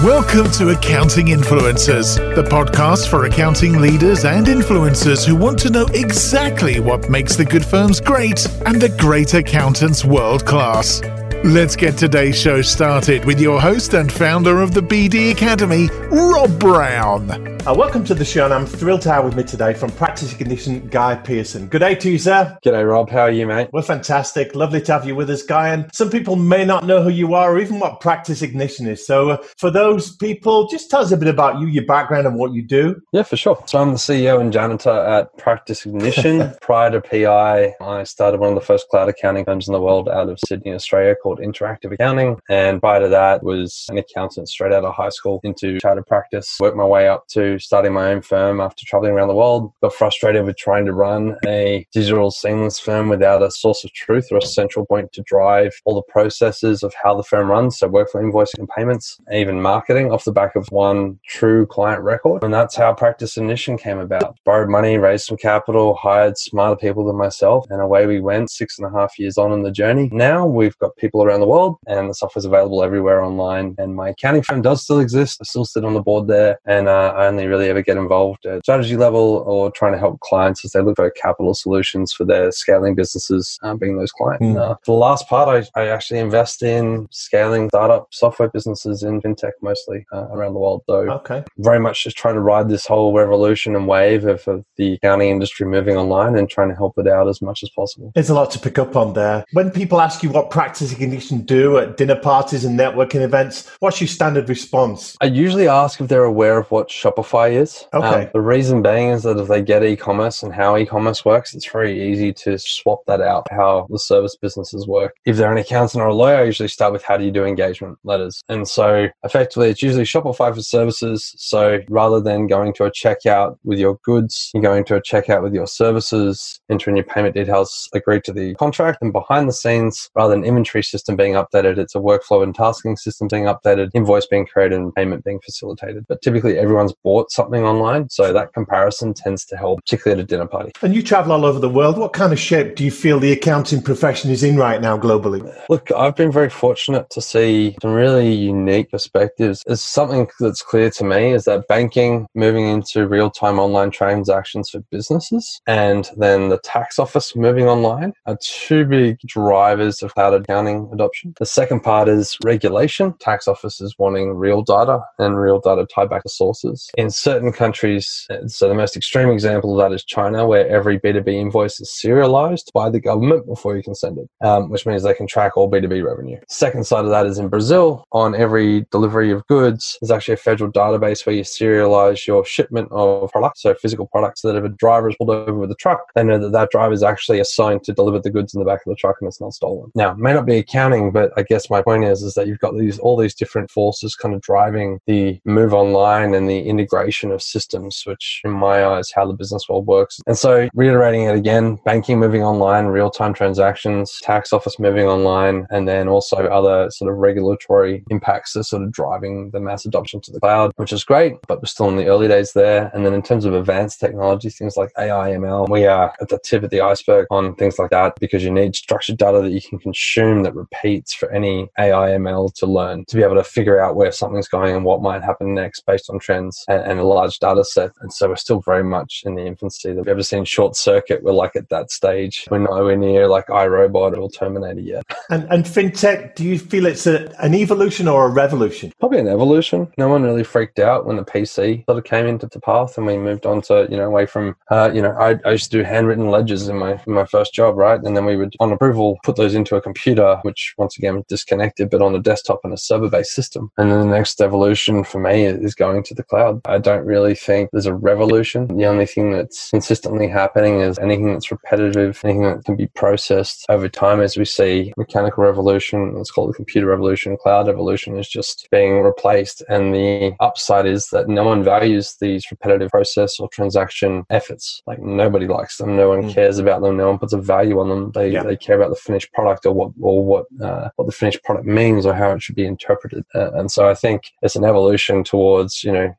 Welcome to Accounting Influencers, the podcast for accounting leaders and influencers who want to know exactly what makes the good firms great and the great accountants world class. Let's get today's show started with your host and founder of the BD Academy, Rob Brown. Welcome to the show, and I'm thrilled to have with me today from Practice Ignition, Guy Pearson. Good day to you, sir. G'day, Rob. How are you, mate? We're fantastic. Lovely to have you with us, Guy. And some people may not know who you are or even what Practice Ignition is. So for those people, just tell us a bit about you, your background and what you do. Yeah, for sure. So I'm the CEO and janitor at Practice Ignition. Prior to PI, I started one of the first cloud accounting firms in the world out of Sydney, Australia called Interactive Accounting. And prior to that was an accountant straight out of high school into chartered practice. Worked my way up to starting my own firm after traveling around the world. Got frustrated with trying to run a digital seamless firm without a source of truth or a central point to drive all the processes of how the firm runs. So workflow, invoicing and payments, and even marketing off the back of one true client record. And that's how Practice Ignition came about. Borrowed money, raised some capital, hired smarter people than myself, and away we went 6.5 years on in the journey. Now we've got people around the world and the software's available everywhere online. And my accounting firm does still exist. I still sit on the board there, and I only really ever get involved at strategy level or trying to help clients as they look for capital solutions for their scaling businesses, being those clients. For the last part, I actually invest in scaling startup software businesses in fintech mostly around the world. So very much just trying to ride this whole revolution and wave of the accounting industry moving online and trying to help it out as much as possible. There's a lot to pick up on there. When people ask you what Practice Ignition do at dinner parties and networking events, what's your standard response? I usually ask if they're aware of what Shopify is. The reason being is that if they get e-commerce and how e-commerce works, it's very easy to swap that out, how the service businesses work. If they're an accountant or a lawyer, I usually start with how do you do engagement letters. And so effectively, it's usually Shopify for services. So rather than going to a checkout with your goods, you're going to a checkout with your services, entering your payment details, agree to the contract, and behind the scenes, rather than inventory system being updated, it's a workflow and tasking system being updated, invoice being created, and payment being facilitated. But typically, everyone's bought something online, so that comparison tends to help, particularly at a dinner party. And you travel all over the world. What kind of shape do you feel the accounting profession is in right now globally? Look, I've been very fortunate to see some really unique perspectives. It's something that's clear to me is that banking moving into real-time online transactions for businesses and then the tax office moving online are two big drivers of cloud accounting adoption. The second part is regulation. Tax offices wanting real data and real data tied back to sources. In certain countries, so the most extreme example of that is China, where every B2B invoice is serialized by the government before you can send it, which means they can track all B2B revenue. Second side of that is in Brazil. On every delivery of goods, there's actually a federal database where you serialize your shipment of products, so physical products, so that if a driver is pulled over with a truck, they know that that driver is actually assigned to deliver the goods in the back of the truck and it's not stolen. Now, it may not be accounting, but I guess my point is that you've got all these different forces kind of driving the move online and the integration of systems, which in my eyes, how the business world works. And so reiterating it again, banking moving online, real-time transactions, tax office moving online, and then also other sort of regulatory impacts are sort of driving the mass adoption to the cloud, which is great, but we're still in the early days there. And then in terms of advanced technology, things like AI, ML, we are at the tip of the iceberg on things like that because you need structured data that you can consume that repeats for any AI, ML to learn, to be able to figure out where something's going and what might happen next based on trends and a large data set. And so we're still very much in the infancy. Have you ever seen Short Circuit? We're like at that stage. We're nowhere near like iRobot or Terminator yet. And fintech, do you feel it's an evolution or a revolution? Probably an evolution. No one really freaked out when the PC sort of came into the path and we moved on to, away from, I used to do handwritten ledgers in my first job, right? And then we would, on approval, put those into a computer, which once again was disconnected, but on a desktop and a server-based system. And then the next evolution for me is going to the cloud. I don't really think there's a revolution. The only thing that's consistently happening is anything that's repetitive, anything that can be processed over time as we see mechanical revolution, let's call it the computer revolution, cloud evolution is just being replaced. And the upside is that no one values these repetitive process or transaction efforts. Like nobody likes them. No one cares about them. No one puts a value on them. They care about the finished product or what the finished product means or how it should be interpreted. And so I think it's an evolution towards, us as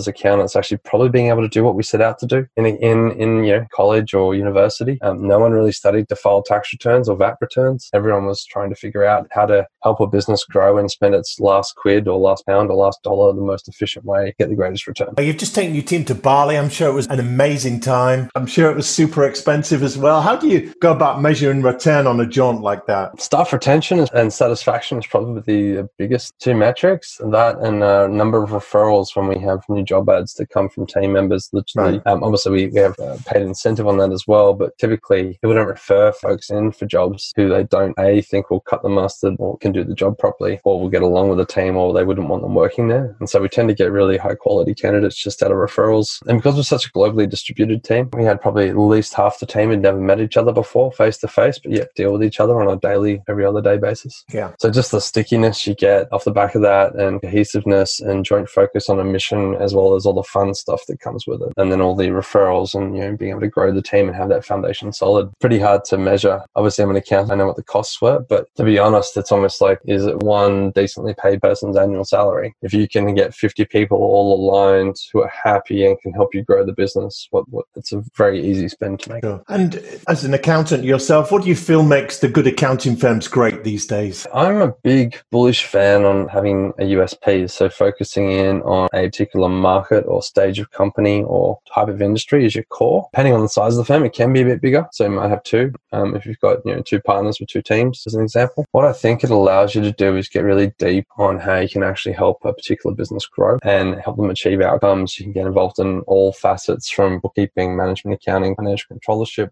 accountants actually probably being able to do what we set out to do in college or university. No one really studied to file tax returns or VAT returns. Everyone was trying to figure out how to help a business grow and spend its last quid or last pound or last dollar the most efficient way to get the greatest return. You've just taken your team to Bali. I'm sure it was an amazing time. I'm sure it was super expensive as well. How do you go about measuring return on a jaunt like that? Staff retention and satisfaction is probably the biggest two metrics. That and number of referrals when we have new job ads that come from team members. Literally, obviously we have a paid incentive on that as well, but typically people don't refer folks in for jobs who they don't think will cut the mustard or can do the job properly or will get along with the team or they wouldn't want them working there. And so we tend to get really high quality candidates just out of referrals. And because we're such a globally distributed team, we had probably at least half the team had never met each other before face to face, but yet deal with each other on a daily, every other day basis. Yeah. So just the stickiness you get off the back of that and cohesiveness and joint focus on a mission, as well as all the fun stuff that comes with it. And then all the referrals and, being able to grow the team and have that foundation solid. Pretty hard to measure. Obviously, I'm an accountant. I know what the costs were, but to be honest, it's almost like, is it one decently paid person's annual salary? If you can get 50 people all aligned who are happy and can help you grow the business, it's a very easy spend to make. Sure. And as an accountant yourself, what do you feel makes the good accounting firms great these days? I'm a big bullish fan on having a USP, so focusing in on a particular market or stage of company or type of industry is your core. Depending on the size of the firm, it can be a bit bigger, so you might have two. If you've got two partners with two teams, as an example. What I think it allows you to do is get really deep on how you can actually help a particular business grow and help them achieve outcomes. You can get involved in all facets from bookkeeping, management accounting, financial controllership,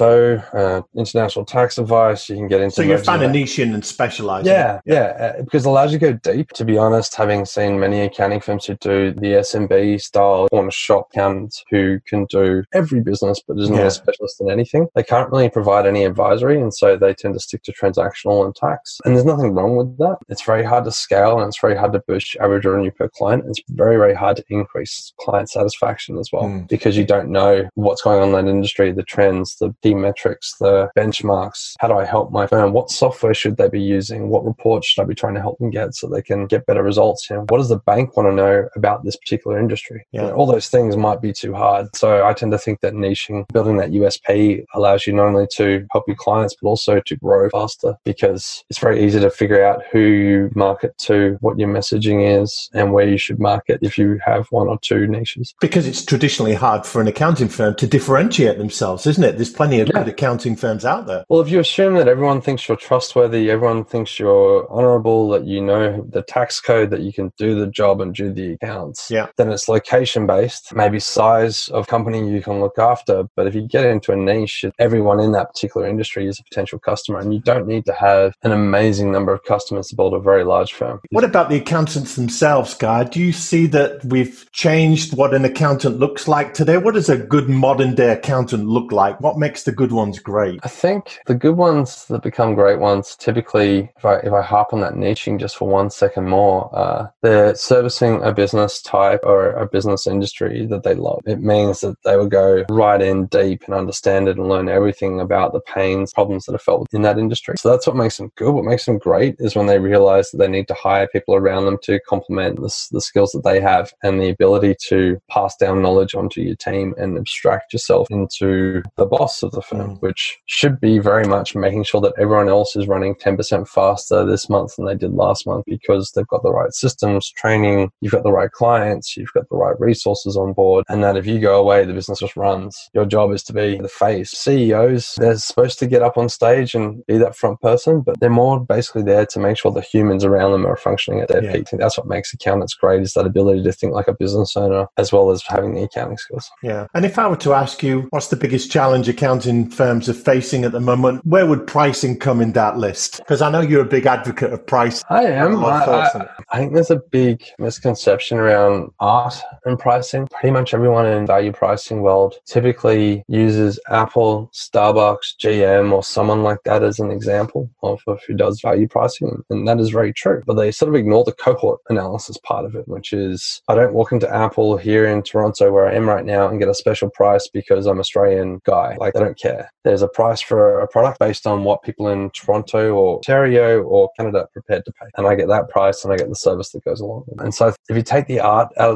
CFO, international tax advice. You can get into... So you're kind of niche in and specializing. Yeah, because it allows you to go deep. To be honest, having seen many accounting firms who do the SMB style corner shop accountants who can do every business but is not a specialist in anything, they can't really provide any advisory, and so they tend to stick to transactional and tax. And there's nothing wrong with that. It's very hard to scale and it's very hard to boost your average revenue per client. It's very, very hard to increase client satisfaction as well because you don't know what's going on in that industry, the trends, the key metrics, the benchmarks. How do I help my firm? What software should they be using? What reports should I be trying to help them get so they can get better results? What does the bank want to know about this particular industry? All those things might be too hard. So I tend to think that niching, building that USP allows you not only to help your clients, but also to grow faster because it's very easy to figure out who you market to, what your messaging is, and where you should market if you have one or two niches. Because it's traditionally hard for an accounting firm to differentiate themselves, isn't it? There's plenty of good accounting firms out there. Well, if you assume that everyone thinks you're trustworthy, everyone thinks you're honorable, that you know the tax code, that you can do the job and do the accounts, then it's location-based, maybe size of company you can look after. But if you get into a niche, everyone in that particular industry is a potential customer, and you don't need to have an amazing number of customers to build a very large firm. What about the accountants themselves, Guy? Do you see that we've changed what an accountant looks like today? What does a good modern day accountant look like? What makes the good ones great? I think the good ones that become great ones, typically, if I harp on that niching just for 1 second more, they're servicing a business type or a business industry that they love. It means that they will go right in deep and understand it and learn everything about the pains, problems that are felt in that industry. So that's what makes them good. What makes them great is when they realize that they need to hire people around them to complement the skills that they have and the ability to pass down knowledge onto your team and abstract yourself into the boss of the firm, which should be very much making sure that everyone else is running 10% faster this month than they did last month because they've got the right systems, training, you've got the right clients, you've got the right resources on board, and that if you go away, the business just runs. Your job is to be the face. CEOs, they're supposed to get up on stage and be that front person, but they're more basically there to make sure the humans around them are functioning at their peak. I think that's what makes accountants great, is that ability to think like a business owner as well as having the accounting skills. Yeah. And if I were to ask you, what's the biggest challenge accounting firms are facing at the moment, where would pricing come in that list? Because I know you're a big advocate of price. I am. I think there's a big misconception around art and pricing. Pretty much everyone in value pricing world typically uses Apple, Starbucks, GM, or someone like that as an example of who does value pricing. And that is very true. But they sort of ignore the cohort analysis part of it, which is I don't walk into Apple here in Toronto where I am right now and get a special price because I'm an Australian guy. Like, they don't care. There's a price for a product based on what people in Toronto or Ontario or Canada are prepared to pay. And I get that price and I get the service that goes along with it. And so if you take the art out of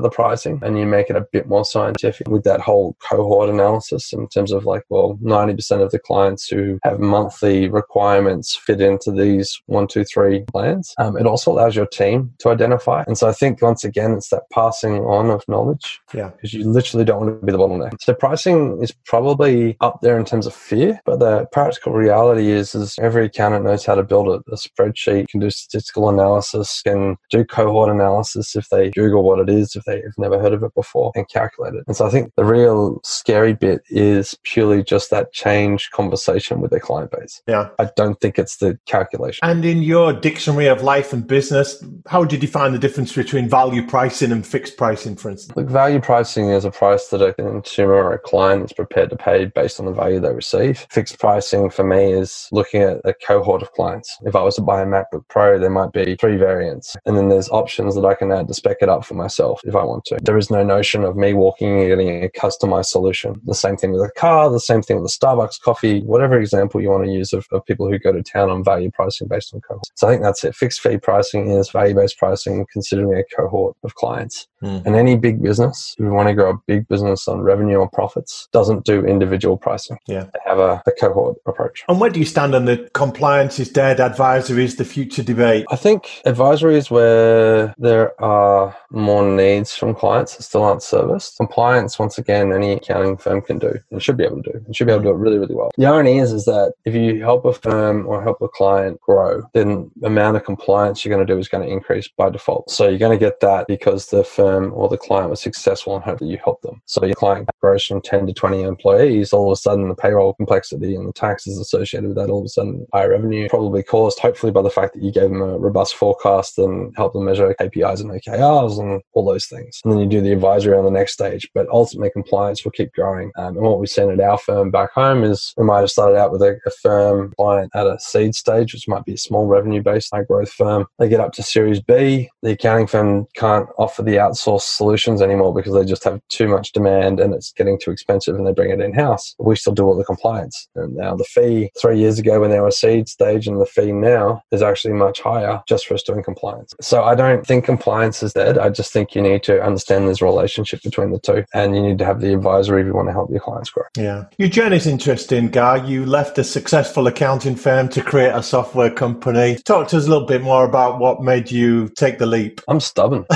the pricing and you make it a bit more scientific with that whole cohort analysis in terms of like, well, 90% of the clients who have monthly requirements fit into these 1, 2, 3 plans. It also allows your team to identify. And so I think once again, it's that passing on of knowledge. Yeah. Because you literally don't want to be the bottleneck. So pricing is probably up there in terms of fear, but the practical reality is every accountant knows how to build a spreadsheet, can do statistical analysis, can do cohort analysis if they Google what it is, if they've never heard of it before, and calculate it. And so I think the real scary bit is purely just that change conversation with their client base. Yeah. I don't think it's the calculation. And in your dictionary of life and business, how would you define the difference between value pricing and fixed pricing, for instance? Look, value pricing is a price that a consumer or a client is prepared to pay based on the value they receive. Fixed pricing for me is looking at a cohort of clients. If I was to buy a MacBook Pro, there might be 3 variants. And then there's options that I can add to spec it up for myself if I want to. There is no notion of me walking and getting a customized solution. The same thing with a car, the same thing with a Starbucks coffee, whatever example you want to use of people who go to town on value pricing based on cohorts. So I think that's it. Fixed fee pricing is value-based pricing, considering a cohort of clients. And any big business, if you want to grow a big business on revenue or profits, doesn't do individual pricing. Yeah. They have a cohort approach. And where do you stand on the compliance is dead, advisory is the future debate? I think advisory is where there are more needs from clients that still aren't serviced. Compliance, once again, any accounting firm can do and should be able to do. And should be able to do it really, really well. The irony is that if you help a firm or help a client grow, then the amount of compliance you're going to do is going to increase by default. So you're going to get that because the firm or the client was successful and hope that you help them. So your client grows from 10 to 20 employees, all of a sudden the payroll complexity and the taxes associated with that, all of a sudden higher revenue, probably caused hopefully by the fact that you gave them a robust forecast and helped them measure KPIs and OKRs and all those things. And then you do the advisory on the next stage, but ultimately compliance will keep growing. And what we've seen at our firm back home is we might have started out with a firm client at a seed stage, which might be a small revenue-based high growth firm. They get up to Series B. The accounting firm can't offer the outsourced solutions anymore because they just have too much demand and it's getting too expensive and they bring it in-house. We still do all the compliance. And now the fee 3 years ago when they were a seed stage and the fee now is actually much higher just for us doing compliance. So I don't think compliance is dead. I just think you need to understand there's a relationship between the two and you need to have the advisory if you want to help your clients grow. Yeah. Your journey's interesting, Guy. You left a successful accounting firm to create a software company. Talk to us a little bit more about what made you take the leap. I'm stubborn.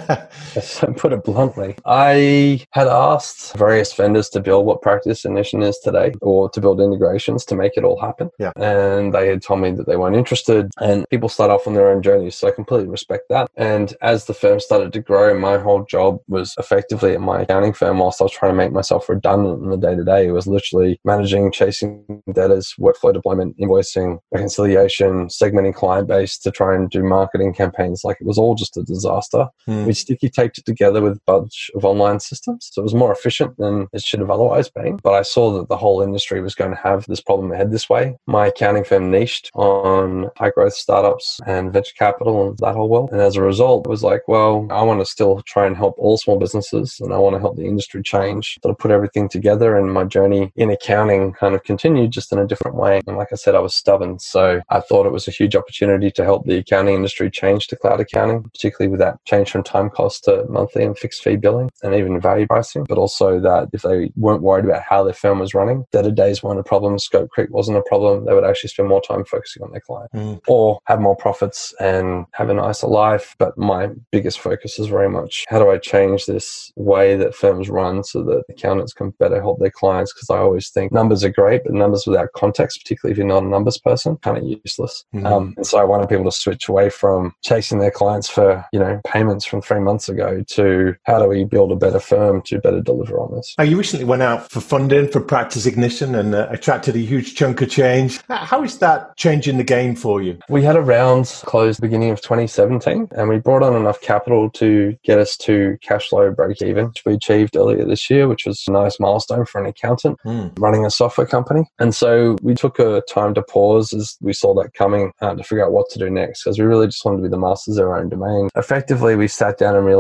Put it bluntly. I had asked various vendors to build what Practice Ignition is today or to build integrations to make it all happen. Yeah. And they had told me that they weren't interested and people start off on their own journeys. So I completely respect that. And as the firm started to grow, my whole job was effectively at my accounting firm whilst I was trying to make myself redundant in the day-to-day. It was literally managing, chasing debtors, workflow deployment, invoicing, reconciliation, segmenting client base to try and do marketing campaigns. Like it was all just a disaster. We sticky taped it together with a bunch of online systems. So it was more efficient than it should have otherwise been. But I saw that the whole industry was going to have this problem ahead this way. My accounting firm niched on high growth startups and venture capital and that whole world. And as a result, it was like, well, I want to still try and help all small businesses and I want to help the industry change. So I put everything together and my journey in accounting kind of continued just in a different way. And like I said, I was stubborn. So I thought it was a huge opportunity to help the accounting industry change to cloud accounting, particularly with that change from time cost to monthly and fixed fee billing and even value pricing, but also that if they weren't worried about how their firm was running, debtor days weren't a problem, scope creep wasn't a problem, they would actually spend more time focusing on their client or have more profits and have a nicer life. But my biggest focus is very much how do I change this way that firms run so that accountants can better help their clients? Because I always think numbers are great, but numbers without context, particularly if you're not a numbers person, kind of useless. And so I wanted people to switch away from chasing their clients for, payments from 3 months ago to how do we build a better firm to better deliver on this. Now, you recently went out for funding for Practice Ignition and attracted a huge chunk of change. How is that changing the game for you? We had a round closed beginning of 2017 and we brought on enough capital to get us to cash flow break even, which we achieved earlier this year, which was a nice milestone for an accountant running a software company. And so we took a time to pause as we saw that coming to figure out what to do next because we really just wanted to be the masters of our own domain. Effectively, we sat down and realized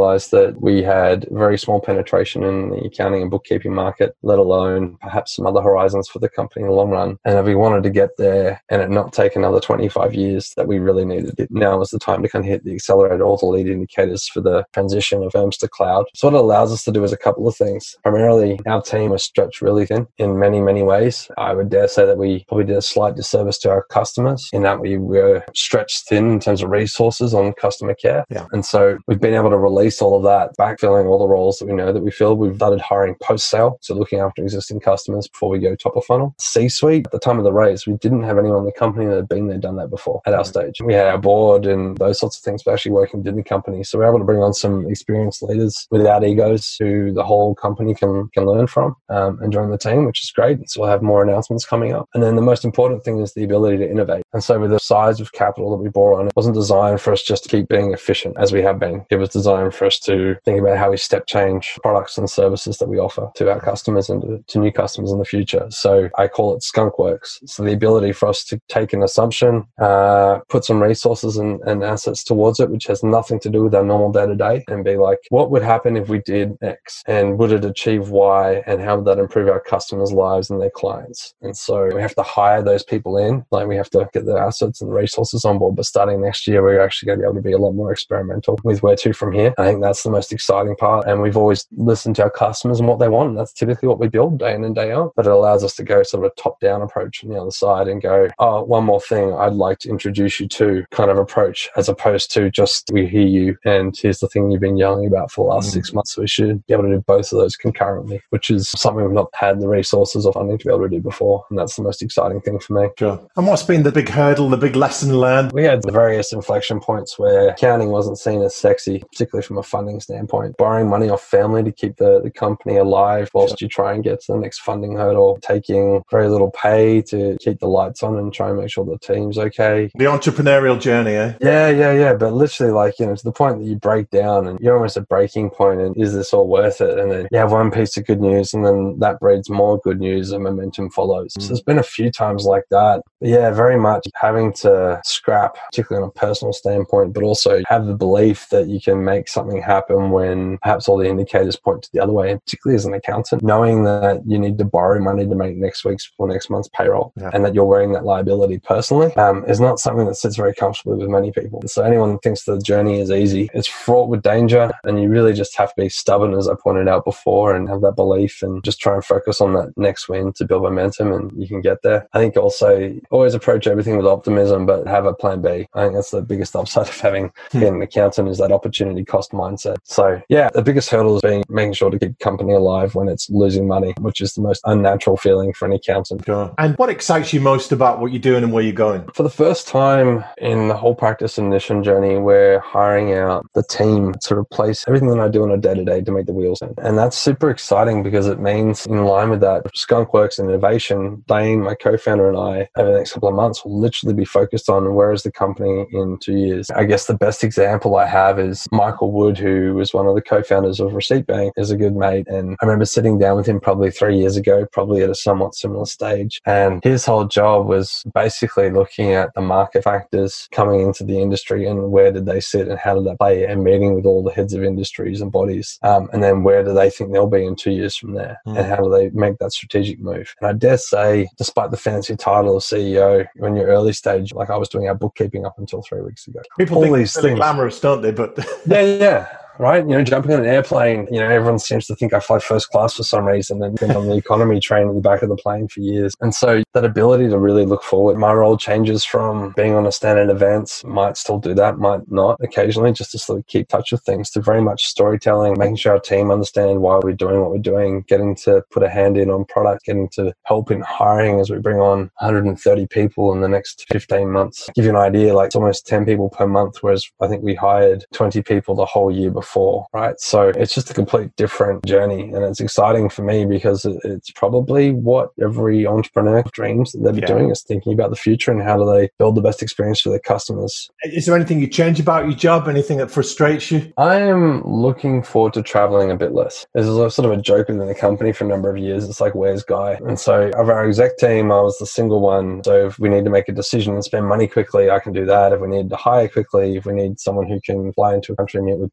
realized that we had very small penetration in the accounting and bookkeeping market, let alone perhaps some other horizons for the company in the long run. And if we wanted to get there and it not take another 25 years, that we really needed it. Now is the time to kind of hit the accelerator, all the lead indicators for the transition of firms to cloud. So what it allows us to do is a couple of things. Primarily, our team was stretched really thin in many, many ways. I would dare say that we probably did a slight disservice to our customers in that we were stretched thin in terms of resources on customer care. Yeah. And so we've been able to release all of that, backfilling all the roles that we know that we fill. We've started hiring post-sale, so looking after existing customers before we go top of funnel. C-suite, at the time of the raise, we didn't have anyone in the company that had been there, done that before at our stage. We had our board and those sorts of things, but actually working within the company. So we're able to bring on some experienced leaders without egos who the whole company can learn from and join the team, which is great. So we'll have more announcements coming up. And then the most important thing is the ability to innovate. And so with the size of capital that we brought on, it wasn't designed for us just to keep being efficient as we have been. It was designed for us to think about how we step change products and services that we offer to our customers and to new customers in the future. So I call it skunkworks. So the ability for us to take an assumption, put some resources and assets towards it, which has nothing to do with our normal day-to-day, and be like, what would happen if we did X? And would it achieve Y? And how would that improve our customers' lives and their clients? And so we have to hire those people in. Like, we have to get the assets and the resources on board. But starting next year, we're actually going to be able to be a lot more experimental with where to from here. I think that's the most exciting part. And we've always listened to our customers and what they want. And that's typically what we build day in and day out. But it allows us to go sort of a top-down approach on the other side and go, oh, one more thing I'd like to introduce you to kind of approach, as opposed to just, we hear you and here's the thing you've been yelling about for the last 6 months. So we should be able to do both of those concurrently, which is something we've not had the resources or funding to be able to do before. And that's the most exciting thing for me. Sure. And what's been the big hurdle, the big lesson learned? We had the various inflection points where accounting wasn't seen as sexy, particularly from a funding standpoint. Borrowing money off family to keep the company alive whilst you try and get to the next funding hurdle. Taking very little pay to keep the lights on and try and make sure the team's okay. The entrepreneurial journey, eh? Yeah. But literally, like, to the point that you break down and you're almost at breaking point, and is this all worth it? And then you have one piece of good news and then that breeds more good news and momentum follows. So there's been a few times like that. But yeah, very much having to scrap, particularly on a personal standpoint, but also have the belief that you can make something happen when perhaps all the indicators point to the other way. And particularly as an accountant, knowing that you need to borrow money to make next week's or next month's payroll, and that you're wearing that liability personally is not something that sits very comfortably with many people. So anyone who thinks the journey is easy, it's fraught with danger, and you really just have to be stubborn, as I pointed out before, and have that belief and just try and focus on that next win to build momentum, and you can get there. I think also always approach everything with optimism, but have a plan B. I think that's the biggest upside of having being an accountant, is that opportunity cost mindset. So yeah, the biggest hurdle is making sure to keep company alive when it's losing money, which is the most unnatural feeling for an accountant. Sure. And what excites you most about what you're doing and where you're going? For the first time in the whole practice and mission journey, we're hiring out the team to replace everything that I do on a day-to-day to make the wheels in. And that's super exciting because it means, in line with that, Skunkworks and innovation, Dane, my co-founder, and I, over the next couple of months, will literally be focused on where is the company in 2 years. I guess the best example I have is Michael Wood, who was one of the co-founders of Receipt Bank, is a good mate. And I remember sitting down with him probably 3 years ago, probably at a somewhat similar stage. And his whole job was basically looking at the market factors coming into the industry and where did they sit and how did they play, and meeting with all the heads of industries and bodies. And then where do they think they'll be in 2 years from there? And how do they make that strategic move? And I dare say, despite the fancy title of CEO, when you're early stage, like I was doing our bookkeeping up until 3 weeks ago. People all think these it's really things, glamorous, don't they? But yeah. Right? Jumping on an airplane, everyone seems to think I fly first class for some reason, and been on the economy train at the back of the plane for years. And so that ability to really look forward, my role changes from being on a standard events, might still do that, might not occasionally, just to sort of keep touch with things, to very much storytelling, making sure our team understand why we're doing what we're doing, getting to put a hand in on product, getting to help in hiring as we bring on 130 people in the next 15 months. To give you an idea, like it's almost 10 people per month, whereas I think we hired 20 people the whole year before. Right? So it's just a complete different journey, and it's exciting for me because it's probably what every entrepreneur dreams that they'll be doing, is thinking about the future and how do they build the best experience for their customers. Is there anything you change about your job? Anything that frustrates you? I am looking forward to traveling a bit less. There's a sort of a joke within the company for a number of years. It's like, where's Guy? And so of our exec team, I was the single one. So if we need to make a decision and spend money quickly, I can do that. If we need to hire quickly, if we need someone who can fly into a country and meet with banks,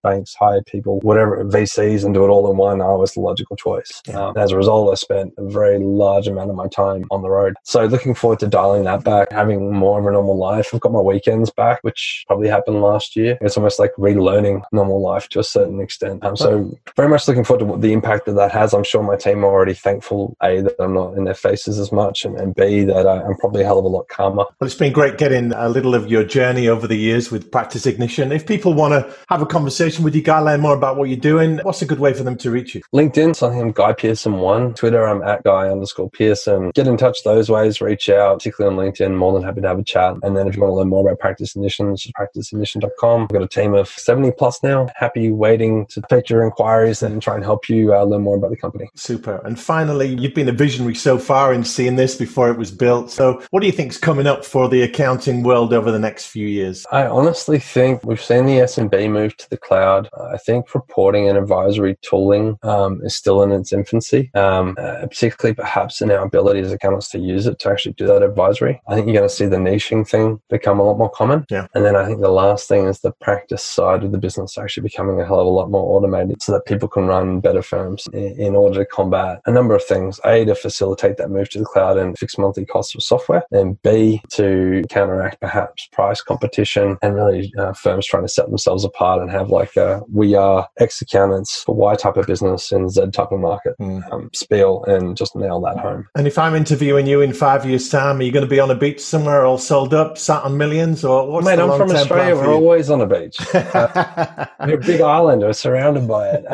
hire people, whatever, VCs, and do it all in one, I was the logical choice. As a result, I spent a very large amount of my time on the road. So looking forward to dialing that back, having more of a normal life. I've got my weekends back, which probably happened last year. It's almost like relearning normal life to a certain extent. So very much looking forward to what the impact that has. I'm sure my team are already thankful, A, that I'm not in their faces as much, and B, that I'm probably a hell of a lot calmer. Well, it's been great getting a little of your journey over the years with Practice Ignition. If people want to have a conversation with you, Guy, learn more about what you're doing, what's a good way for them to reach you? LinkedIn, so I think I'm Guy Pearson1. Twitter, I'm at Guy_Pearson. Get in touch those ways, reach out, particularly on LinkedIn. More than happy to have a chat. And then if you want to learn more about Practice Ignition, it's practiceignition.com. I've got a team of 70 plus now, happy waiting to take your inquiries and try and help you learn more about the company. Super. And finally, you've been a visionary so far in seeing this before it was built. So what do you think is coming up for the accounting world over the next few years? I honestly think we've seen the SMB move to the cloud. I think reporting and advisory tooling is still in its infancy, particularly perhaps in our ability as accountants to use it to actually do that advisory. I think you're going to see the niching thing become a lot more common. Yeah. And then I think the last thing is the practice side of the business actually becoming a hell of a lot more automated so that people can run better firms in order to combat a number of things. A, to facilitate that move to the cloud and fix monthly costs of software, and B, to counteract perhaps price competition and really firms trying to set themselves apart and have like a we are X accountants for Y type of business in Z type of market spiel, and just nail that home. And if I'm interviewing you in 5 years' time, are you going to be on a beach somewhere all sold up, sat on millions, or what's Mate, the I'm from Australia. We're always on a beach. We're a big island. We're surrounded by it.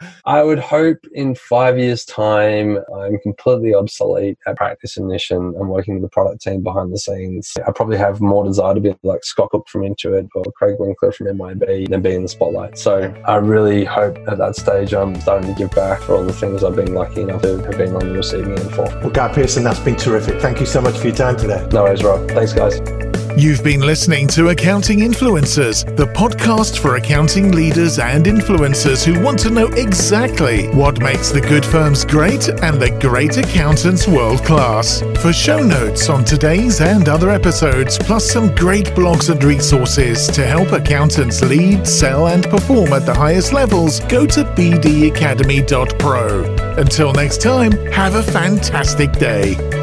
I would hope in 5 years' time, I'm completely obsolete at Practice Ignition. I'm working with the product team behind the scenes. I probably have more desire to be like Scott Cook from Intuit or Craig Winkler from MYB than be in the spotlight. So I really hope at that stage I'm starting to give back for all the things I've been lucky enough to have been on the receiving end for. Well, Guy Pearson, that's been terrific. Thank you so much for your time today. No worries, Rob. Thanks, guys. You've been listening to Accounting Influencers, the podcast for accounting leaders and influencers who want to know exactly what makes the good firms great and the great accountants world class. For show notes on today's and other episodes, plus some great blogs and resources to help accountants lead, sell, and perform at the highest levels, go to bdacademy.pro. Until next time, have a fantastic day.